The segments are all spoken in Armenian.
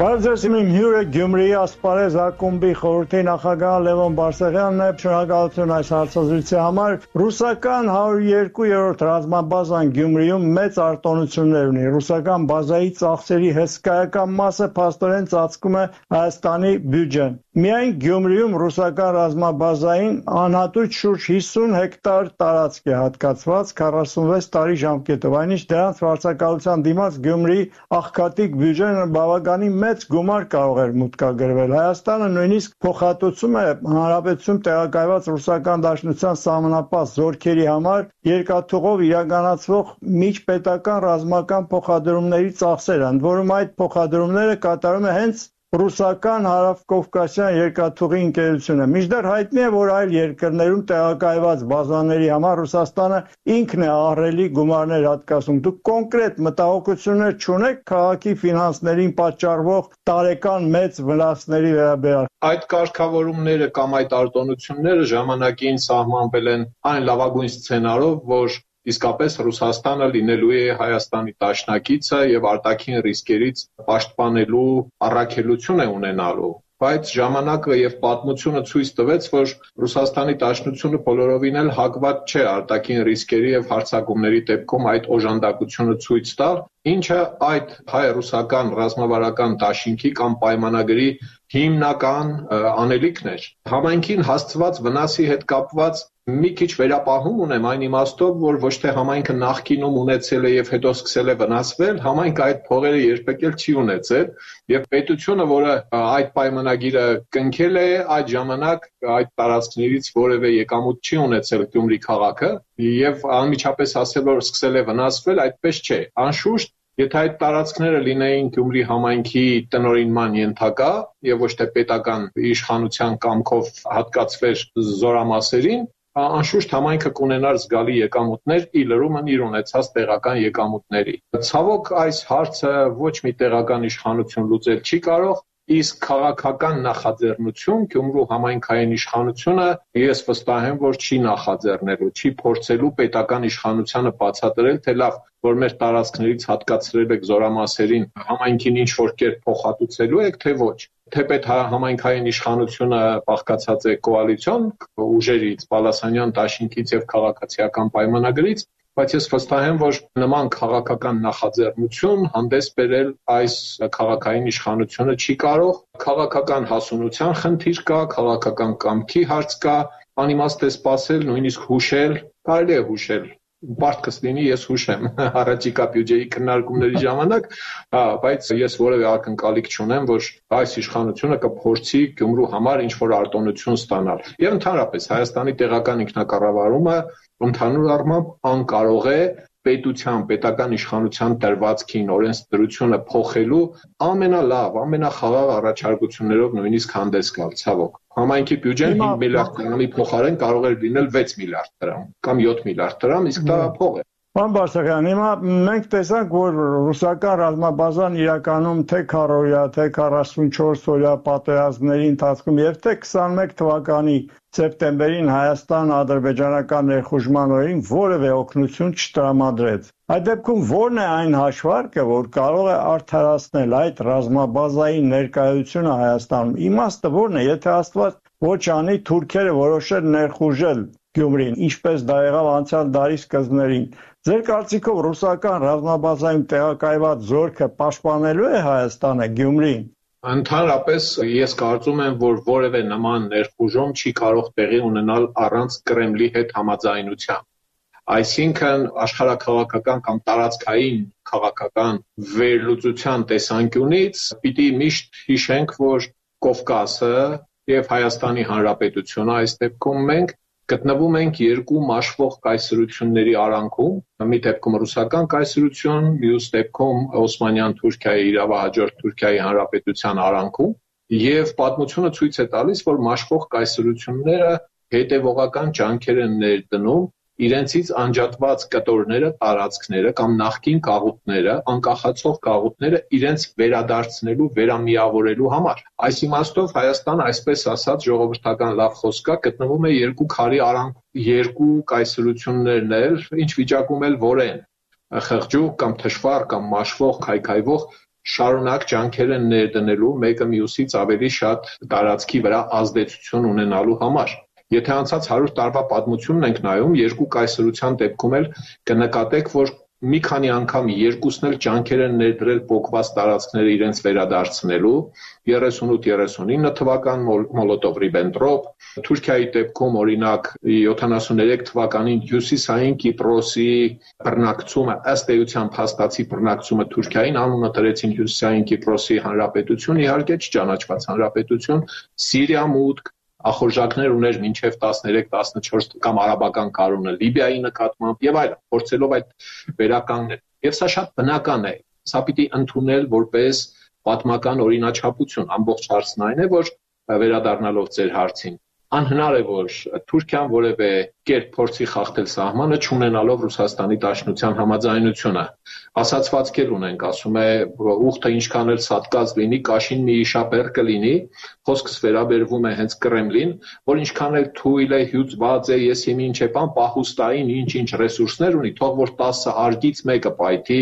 Բարև իմ հյուրը Գյումրիի ասպարեզ ակումբի խորհրդի նախագահ Լևոն Բարսեղյանն է, շնորհակալություն այս հարցազրույցի համար։ Ռուսական 102-րդ ռազմաբազան Գյումրիում մեծ արտոնություններ ունի։ Ռուսական բազայի ծախսերի հսկայական մասը փաստորեն ծածկում է Հայաստանի բյուջեն։ Միայն Գյումրիում ռուսական ռազմաբազային անհատույց շուրջ 50 հեկտար տարածք է հատկացված 46 տարի ժամկետով, այնինչ դրանց վարձակալության դիմաց Գյումրիի աղքատիկ բյուջեն բավականին մեծ գումար կարող էր մուտքագրվել։ Հայաստանը նույնիսկ փոխհատուցում է հանրապետությունում տեղակայված ռուսական դաշնության սահմանապահ զորքերի համար երկաթուղով իրականացվող միջպետական ռազմական փոխադրումների ծախսերը, ընդ որում այդ փոխադրումները կատարում է հենց ռուսական հարավկովկասյան երկաթուղի ընկերությունը։ Մինչդեռ հայտնի է, որ այլ երկրներում տեղակայված բազաների համար Ռուսաստանը ինքն է ահռելի գումարներ հատկացնում։ Դուք կոնկրետ մտահոգություններ չունեք քաղաքի ֆինանսներին պատճառվող տարեկան մեծ վնասների վերաբերյալ։ Այդ կարգավորումները կամ այդ արտոնությունները ժամանակին սահմանվել են այն լավագույն սցենարով, որ իսկապես Ռուսաստանը լինելու է Հայաստանի դաշնակիցը եւ արտաքին ռիսկերից պաշտպանելու առաքելություն է ունենալու, բայց ժամանակը եւ պատմությունը ցույց տվեց, որ Ռուսաստանի դաշնությունը բոլորովին էլ հակված չէ արտաքին ռիսկերի եւ հարձակումների դեպքում այդ օժանդակությունը ցույց տալ, ինչը այդ հայ-ռուսական ռազմավարական դաշինքի կամ պայմանագրի հիմնական անելիքն էր։ Համայնքին հասցված վնասի հետ կապված մի քիչ վերապահում ունեմ այն իմաստով, որ ոչ թե համայնքը նախկինում ունեցել է եւ հետո սկսել է վնասվել, համայնքը այդ փողերը երբեք էլ չի ունեցել եւ պետությունը, որը այդ պայմանագիրը կնքել է, այդ ժամանակ այդ տարածքներից որևէ եկամուտ չի ունեցել Գյումրի քաղաքը եւ անմիջապես ասել որ սկսել է վնասվել, այդպես չէ։ Անշուշտ եթե այդ տարածքները լինեին Գյումրի համայնքի տնօրինման ենթակա եւ ոչ թե պետական իշխանության կամքով հատկացվեր զորամասերին, անշուշտ համայնքը կունենար զգալի եկամուտներ ի լրումն իր ունեցած տեղական եկամուտների։ Ցավոք այս հարցը ոչ մի տեղական իշխանություն լուծել չի կարող, իսկ քաղաքական նախաձեռնություն Գյումրու համայնքային իշխանությունը ես վստահ եմ, որ չի նախաձեռնելու, չի փորձելու պետական իշխանությանը բացատրել, թե լավ, որ մեր տարածքներից հատկացրել եք զորամասերին, համայնքին ինչ որ կերպ փոխհատուցելու եք, թե ոչ։ Թեպետ համայնքային իշխանությունը բաղկացած է կոալիցիոն ուժերից, Պալասանյան դաշինքից եւ քաղաքացիական պայմանագրից, բայց ես վստահ եմ, որ նման քաղաքական նախաձեռնություն հանդես բերել այս քաղաքային իշխանությունը չի կարող, քաղաքական հասունության խնդիր կա, քաղաքական կամքի հարց կա, անիմաստ է սпасել, նույնիսկ հուշել, կարելի է հուշել։ Պարտքս լինի ես հուշեմ առաջիկա բյուջեի քննարկումների ժամանակ, բայց ես որևէ ակնկալիք չունեմ, որ այս իշխանությունը կփորձի Գյումրու համար ինչ-որ արտոնություն ստանալ։ Եվ ընդհանրապես Հայաստանի տեղական ինքնակառավարումը ընդհանուր առմամբ անկարող է պետական իշխանության դրվածքին օրենսդրությունը փոխելու ամենալավ, ամենախաղաղ առաջարկություններով նույնիսկ հանդես գալ, ցավոք։ Համայնքի բյուջեն 5 միլիարդ դրամի փոխարեն կարող էր լինել 6 միլիարդ դրամ կամ 7 միլիարդ դրամ, իսկ դա փող է։ Պարոն Բարսեղյան, հիմա մենք տեսանք, որ ռուսական ռազմաբազան իրականում թե 100-օրյա, թե 44-օրյա պատերազմների ընթացքում եւ թե 21 թվականի սեպտեմբերին Հայաստան-ադրբեջանական ներխուժման օրին որևէ օգնություն չտրամադրեց։ Այդ դեպքում ո՞րն է այն հաշվարկը, որ կարող է արդարացնել այդ ռազմաբազայի ներկայությունը Հայաստանում։ Իմաստը ո՞րն է, եթե Աստված ոչ անի, թուրքերը որոշել ներխուժել Գյումրին, ինչպես դա եղավ անցյալ դարի սկզբներին։ Ձեր կարծիքով ռուսական ռազմաբազայում տեղակայված զորքը պաշտպանելու է Հայաստանը Գյումրին։ Ընդհանրապես ես կարծում եմ, որ որևէ նման ներխուժում չի կարող տեղի ունենալ առանց Կրեմլի հետ համաձայնության։ Այսինքն աշխարհաքաղաքական կամ տարածքային քաղաքական վերլուծության տեսանկյունից պիտի միշտ հիշենք, որ Կովկասը եւ Հայաստանի Հանրապետությունը այս դեպքում մենք գտնվում ենք երկու մաշվող կայսրությունների արանքում, մի դեպքում ռուսական կայսրություն, մյուս դեպքում Օսմանյան Թուրքիայի իրավահաջորդ Թուրքիայի Հանրապետության արանքում, եւ պատմությունը ցույց է տալիս, որ մաշվող կայսրությունները հետևողական ջանքեր են ներդնում իրենցից անջատված կտորները, տարածքները կամ նախկին գաղութները, անկախացող գաղութները իրենց վերադարձնելու, վերամիավորելու համար։ Այս իմաստով Հայաստանը, այսպես ասած, ժողովրդական լավ խոսք կա, գտնվում է երկու քարի արանքում, երկու կայսրություններն էլ, ինչ վիճակում էլ որ են, խղճուկ կամ թշվառ կամ մաշվող, քայքայվող շարունակ ջանքեր են ներդնելու մեկը մյուսից ավելի շատ տարածքի վրա ազդեցություն ունենալու համար։ Եթե անցած 100 տարվա պատմությունն ենք նայում, երկու կայսրության դեպքում էլ կնկատեք, որ մի քանի անգամ երկուսն էլ ջանքեր են ներդրել փոկված տարածքները իրենց վերադարձնելու 38-39 թվական Մոլոտով-Ռիբենտրոպ, Թուրքիայի դեպքում օրինակ 73 թվականին հյուսիսային Կիպրոսի բռնակցումը ըստ էության փաստացի բռնակցումը Թուրքիային անունը դրեցին հյուսիսային Կիպրոսի հանրապետություն, իհարկե չճանաչված հանրապետություն, Սիրիա մուտք ախորժակներ ուներ մինչև 13-14 կամ արաբական կարոնը Լիբիայի նկատմամբ եւ այլն, փորձելով այդ վերականգնել։ Եվ սա շատ բնական է։ Սա պիտի ընդունել որպես պատմական օրինաչափություն։ Ամբողջ հարցն այն է, որ վերադառնալով ձեր հարցին, անհնար է, որ Թուրքիան որևէ կերպ փորձի խախտել սահմանը, չունենալով Ռուսաստանի Դաշնության համաձայնությունը։ Ասացվածք էլ ունենք, ասում է, ուխտը ինչքան էլ սատկած լինի, կաշին մի իշաբեր կլինի, խոսքս վերաբերվում է հենց Կրեմլին, որ ինչքան էլ թույլ է, հյուծված է, ես հիմի ինչ է բան, պահուստային ինչ-ինչ ռեսուրսներ ունի, թող որ 10 արգից մեկը պայթի,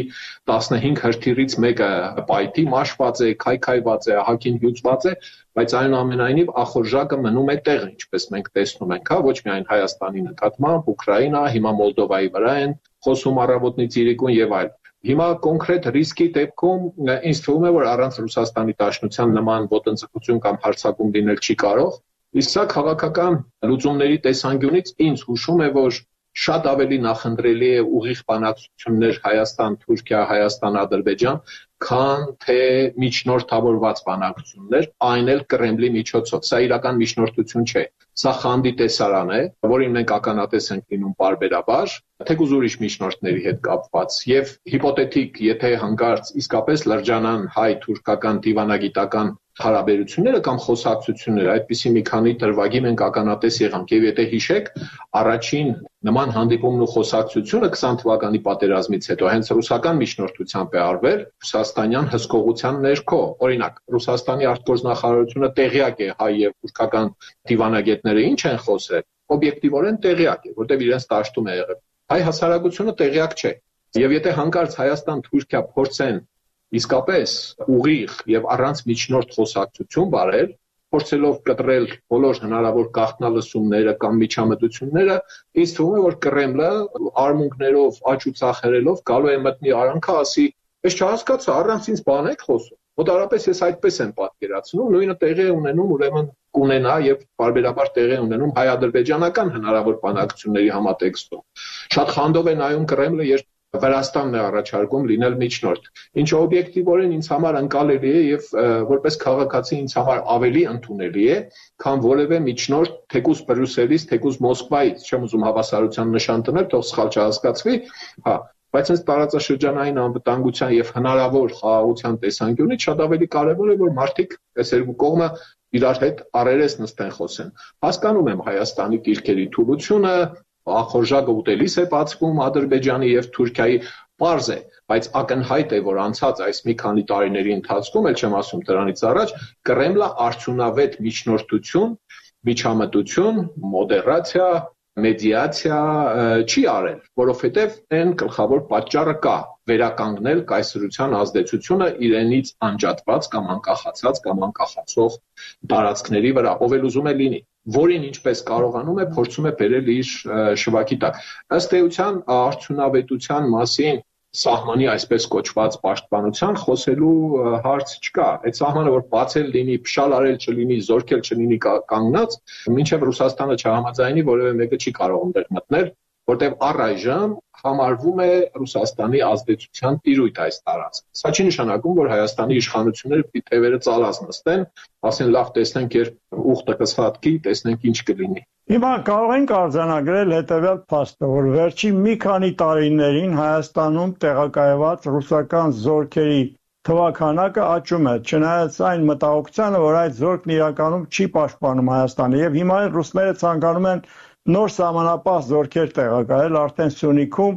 15 հրթիռից մեկը պայթի, մաշված է, քայքայված է, ահագին հյուծված է, բայց այնուամենայնիվ ախորժակը մնում է տեղ, ինչպես մենք տեսնում ենք, ոչ միայն Հայաստանի նկատմամբ, Ուկրաինա, հիմա Մոլդովայի վրա են խոսում առավոտից իրիկուն եւ այլն։ Հիմա կոնկրետ ռիսկի դեպքում ինձ թվում է, որ առանց Ռուսաստանի Դաշնության նման ոտնձգություն կամ հարձակում լինել չի կարող, իսկ սա քաղաքական լուծումների տեսանկյունից ինձ հուշում է, որ շատ ավելի նախընտրելի է ուղիղ բանակցություններ Հայաստան-Թուրքիա, Հայաստան-Ադրբեջան, քան թե միջնորդավորված բանակցություններ, այն էլ Կրեմլի միջոցով։ Սա իրական միջնորդություն չէ։ Սա խանդի տեսարան է, որին մենք ականատես ենք լինում պարբերաբար, թեկուզ ուրիշ միջնորդների հետ կապված։ Եվ հիպոթետիկ, եթե հանկարծ իսկապես լրջանան հայ-թուրքական դիվանագիտական հարաբերությունները կամ խոսակցությունները, այդպիսի մի քանի դրվագի մենք ականատես եղանք։ Եվ եթե հիշեք, առաջին նման հանդիպումն ու խոսակցությունը 20 թվականի պատերազմից հետո հենց ռուսական միջնորդությամբ է արվել ռուսաստանյան հսկողության ներքո։ Օրինակ, Ռուսաստանի արտգործնախարարությունը տեղյակ է հայ եւ թուրքական դիվանագետները ինչ են խոսել, օբյեկտիվորեն տեղյակ է, որտեղ իրենց դաշտում է եղել։ Հայ հասարակությունը տեղյակ չէ։ Եվ եթե հանկարծ Հայաստան-Թուրքիա փորձեն իսկապես ուղիղ եւ առանց միջնորդ խոսակցություն վարել, փորձելով կտրել բոլոր հնարավոր գաղտնալսումները կամ միջամտությունները, ինձ թվում է, որ Կրեմլը արմունկներով, աճ ու ծախերելով գալու է մտնի արանքը, ասի, «Ես չհասկացա, առանց ինձ բան եք խոսում»։ Մոտարապես ես այդպես եմ պատկերացնում, նույնը տեղի է ունենում, ուրեմն կունենա եւ բարբերաբար տեղի է ունենում հայ-ադրբեջանական հնարավոր բանակցությունների համատեքստում։ Շատ խանդով է նայում Կրեմլը, երբ Վրաստանն է առաջարկում լինել միջնորդ, ինչը օբյեկտիվորեն ինձ համար ընկալելի է եւ որպես քաղաքացի ինձ համար ավելի ընդունելի է, քան որևէ միջնորդ թեկուզ Բրյուսելից, թեկուզ Մոսկվայից, չեմ ուզում հավասարության նշան դնել, թող սխալ չհասկացվի, հա, բայց այս տարածաշրջանային անվտանգության եւ հնարավոր խաղաղության տեսանկյունից շատ ավելի կարեւոր է, որ մարդիկ այս երկու կողմը իրար հետ առերես նստեն խոսեն։ Հասկանում եմ Հայաստանի դիրքերի թուլությունը, ախորժակը ուտելիս է բացվում Ադրբեջանի եւ Թուրքիայի, պարզ է, բայց ակնհայտ է, որ անցած այս մի քանի տարիների ընթացքում, էլ չեմ ասում դրանից առաջ, Կրեմլը արդյունավետ միջնորդություն, միջամտություն, մոդերացիա, մեդիացիա չի արել, որովհետեւ այն գլխավոր պատճառը կա՝ վերականգնել կայսրության ազդեցությունը իրենից անջատված կամ անկախացած կամ անկախացող տարածքների վրա, ով էլ ուզում է լինի, որին ինչպես կարողանում է փորձում է բերել իր շվաքի տակ։ Ըստ էության արդյունավետության մասին սահմանի այսպես կոչված պաշտպանության խոսելու հարց չկա։ Այդ սահմանը որ բացել լինի, փշալ արել չլինի, զորքել չլինի կանգնած, մինչև Ռուսաստանը չհամաձայնի, որևէ մեկը չի կարող այնտեղ մտնել, որտեղ առայժմ համարվում է Ռուսաստանի ազդեցության տիրույթ այս տարածքը։ Սա չի նշանակում, որ Հայաստանի իշխանությունները պիտի թևերը ծալած նստեն, ասեն լավ, տեսնենք երբ ուխտը կսատկի, տեսնենք ինչ կլինի։ Հիմա կարող ենք արձանագրել հետևյալ փաստը, որ վերջին մի քանի տարիներին Հայաստանում տեղակայված ռուսական զորքերի թվաքանակը աճում է, չնայած այն մտահոգությանը, որ այդ զորքն իրականում չի պաշտպանում Հայաստանը, եւ հիմա ռուսները ցանկանում են նոր սահմանապահ զորքեր տեղակայել, արդեն Սյունիքում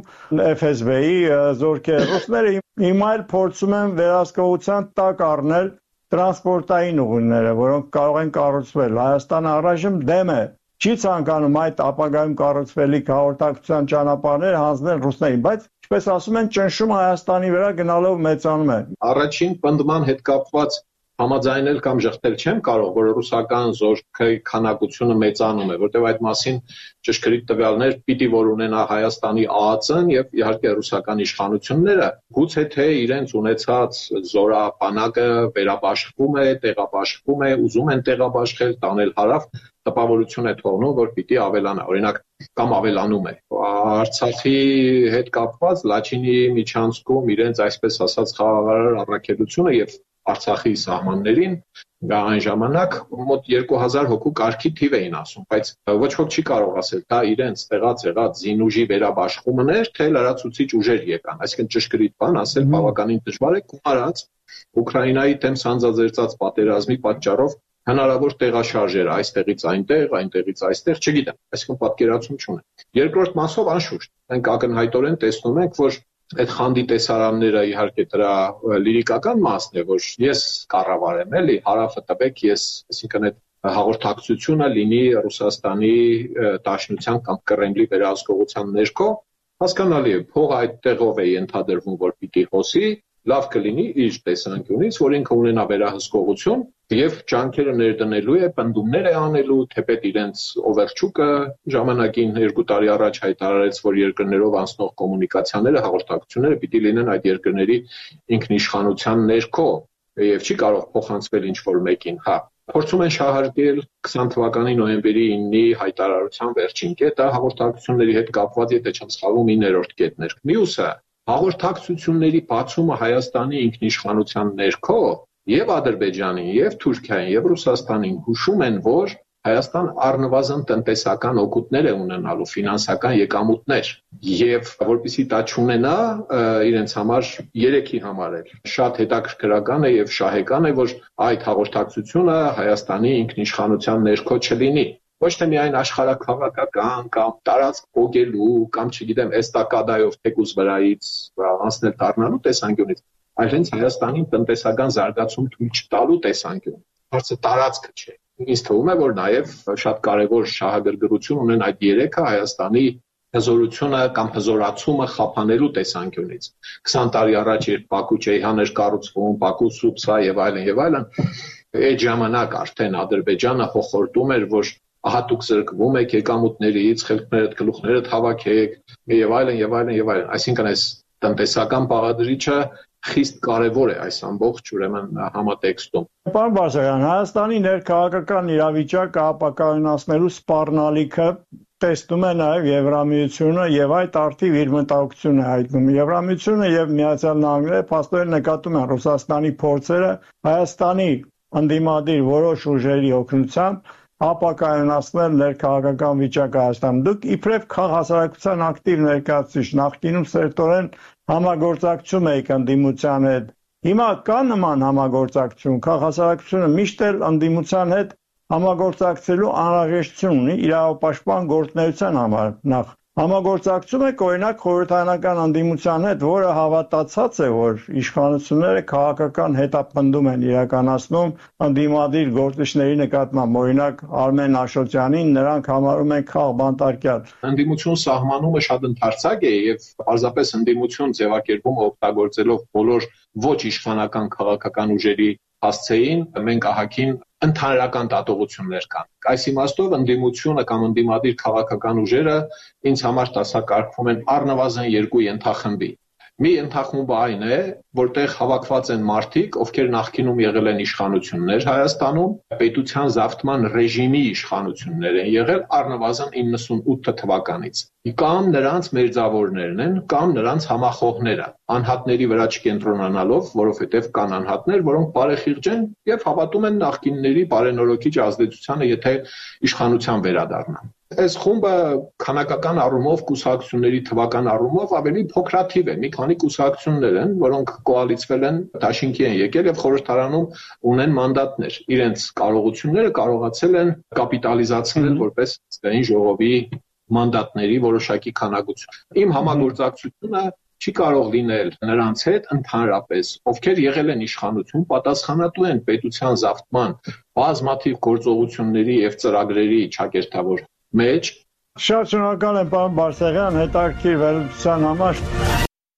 FSB-ի զորքեր։ Ռուսները հիմա էլ փորձում են վերահսկողության տակ առնել տրանսպորտային ուղիները, որոնք կարող են կառուցվել։ Հայաստանը առայժմ դեմ է, չի ցանկանում այդ ապագայում կառուցվելիք հաղորդակցության ճանապարհներ հանձնել ռուսներին, բայց ինչպես ասում են, ճնշումը Հայաստանի վրա գնալով մեծանում է։ Առաջին պնդման հետ կապված համաձայնել կամ ժխտել չեմ կարող, որ ռուսական զորքի քանակությունը մեծանում է, որտեղ այդ մասին ճշգրիտ տվյալներ պիտի որ ունենա Հայաստանի ԱԱԾ-ն եւ իհարկե ռուսական իշխանությունները, գուցե թե իրենց ունեցած զորաբանակը վերաբաշխվում է, տեղաբաշխվում է, ուզում են տեղաբաշխել, տանել հարավ, տպավորություն է թողնում, որ պիտի ավելանա, օրինակ կամ ավելանում է։ Արցախի հետ կապված Լաչինի միջանցքում իրենց այսպես ասած խաղաղարար առաքելությունը եւ Արցախի սահմաններին այն ժամանակ մոտ 2000 հոգու կարգի թիվ էին ասում, բայց ոչ ոք չի կարող ասել, դա իրենց տեղած եղած զինուժի վերաբաշխումն էր, թե լրացուցիչ ուժեր եկան, այսինքն ճշգրիտ բան ասել բավականին դժվար է, գումարած Ուկրաինայի դեմ սանձազերծած պատերազմի պատճառով հնարավոր տեղաշարժեր այստեղից այնտեղ, այնտեղից այստեղ, չգիտեմ, այսինքն պատկերացում չունեմ։ Երկրորդ մասով անշուշտ, մենք ակնհայտորեն տեսնում ենք, որ այդ խանդի տեսարանները իհարկե դրա լիրիկական մասն է, որ ես կառավարեմ, էլի, հարավը տվեք, ես, այսինքն այդ հաղորդակցությունը լինի Ռուսաստանի Դաշնության կամ Կրեմլի վերահսկողության ներքո, հասկանալի է, փողը այդտեղով է ենթադրվում, որ պիտի հոսի, լավ կլինի իր տեսանկյունից, որ ինքը ունենա վերահսկողություն եւ ջանքերը ներդնելու է, պնդումներ է անելու, թեպետ իրենց Օվերչուկը ժամանակին 2 տարի առաջ հայտարարեց, որ երկրներով անցնող կոմունիկացիաները, հաղորդակցությունները պիտի լինեն այդ երկրների ինքնիշխանության ներքո եւ չի կարող փոխանցվել ինչ-որ մեկին, հա։ Փորձում են շահարկել 20 թվականի նոյեմբերի 9-ի հայտարարության վերջին կետը հաղորդակցությունների հետ կապված, եթե չեմ սխալվում, 9-րդ կետն էր։ Մյուսը հաղորդակցությունների բացումը Հայաստանի ինքնիշխանության ներքո եւ Ադրբեջանին, եւ Թուրքիային, եւ Ռուսաստանին հուշում են, որ Հայաստան առնվազն տնտեսական օգուտներ է ունենալու, ֆինանսական եկամուտներ, եւ որպեսզի դա չունենա իրենց համար երեքի համար էլ շատ հետաքրքրական է եւ շահեկան է, որ այդ հաղորդակցությունը Հայաստանի ինքնիշխանության ներքո չլինի։ Ոչ թե միայն աշխարհաքաղաքական կամ տարածք փոխելու կամ չգիտեմ էստակադայով թեկուզ վրայից անցնել դառնալու տեսանկյունից, այլ հենց Հայաստանին տնտեսական զարգացում թույլ չտալու տեսանկյունից։ Հարցը տարածքը չէ։ Ինձ թվում է, որ նաև շատ կարևոր շահագրգռություն ունեն այդ երեքը Հայաստանի հզորությունը կամ հզորացումը խափանելու տեսանկյունից։ 20 տարի առաջ երբ Բաքու-Չեհան էր կառուցվում, Բաքու-Սուփսա եւ այլն, այդ ժամանակ արդեն Ադրբեջանը հոխորտում էր, որ ահա դուք զրկվում եք եկամուտներից, խելքներդ, գլուխներդ հավաքեք եւ այլն։ Այսինքն այս տնտեսական բաղադրիչը խիստ կարևոր է այս ամբողջ ուրեմն համատեքստում։ Պարոն Բարսեղյան, Հայաստանի ներքաղաքական իրավիճակը ապակայունացնելու սպառնալիքը տեսնում է նաև Եվրամիությունը եւ այդ արդիվ իր մտահոգությունը հայտնում։ Եվրամիությունը եւ Միացյալ Նահանգները փաստորեն նկատում են Ռուսաստանի փորձերը Հայաստանի ընդդիմադիր որոշ ուժերի օգնությամբ ապակայունացնել ներքաղաքական վիճակը Հայաստանում։ Դուք իբրև քաղաքացիական ակտիվ ներկայացուցիչ նախկինում սերտորեն համագործակցում եք ընդդիմության հետ։ Հիմա կա նման համագործակցություն, քաղաքացիությունը միշտ էլ ընդդիմության հետ համագործակցելու անհրաժեշտություն ունի իրավապաշտպան գործունեության համար։ Նախ համագործակցում եք օրինակ խորհրդարանական ընդդիմության հետ, որը հավատացած է, որ իշխանությունները քաղաքական հետապնդում են իրականացնում ընդդիմադիր գործիչների նկատմամբ, օրինակ Արմեն Աշոտյանին նրանք համարում են քաղբանտարկյալ։ Ընդդիմություն սահմանումը շատ ընդարձակ է եւ պարզապես ընդդիմություն ձևակերպումը օգտագործելով բոլոր ոչ իշխանական քաղաքական ուժերի հասցեին, մենք ահագին ընդհանրական դատողություններ կան։ Այս իմաստով ընդդիմությունը կամ ընդդիմադիր քաղաքական ուժերը ինձ համար դասակարգվում են առնվազն 2 ենթախմբի։ Մի ենթախումբը այն է, որտեղ հավաքված են մարդիկ, ովքեր նախկինում եղել են իշխանություններ Հայաստանում, պետության զավթման ռեժիմի իշխանություններ են եղել առնվազն 98 թվականից։ Կամ նրանց մերձավորներն են, կամ նրանց համախոհները, անհատների վրա չկենտրոնանալով, որովհետև կան անհատներ, որոնք բարեխիղճ են եւ հավատում են նախկինների բարենորոքիչ ազդեցությանը, եթե իշխանության վերադառնան։ Այս խումբը քանակական առումով կուսակցությունների թվական առումով ավելի փոքրաթիվ է, մի քանի կուսակցություններ են, որոնք կոալիցվել են, դաշինքի են եկել եւ խորհրդարանում ունեն մանդատներ։ Իրենց կարողությունները կարողացել են կապիտալիզացնել որպես ազգային ժողովի մանդատների որոշակի քանակություն։ Իմ համագործակցությունը չի կարող լինել նրանց հետ ընդհանրապես, ովքեր եղել են իշխանություն, պատասխանատու են պետության զավթման բազմաթիվ գործողությունների եւ ծրագրերի ճակերտավոր մեջ։ Շատ շնորհակալ եմ, պարոն Բարսեղյան, հետաքրքիր վերլուծության համար։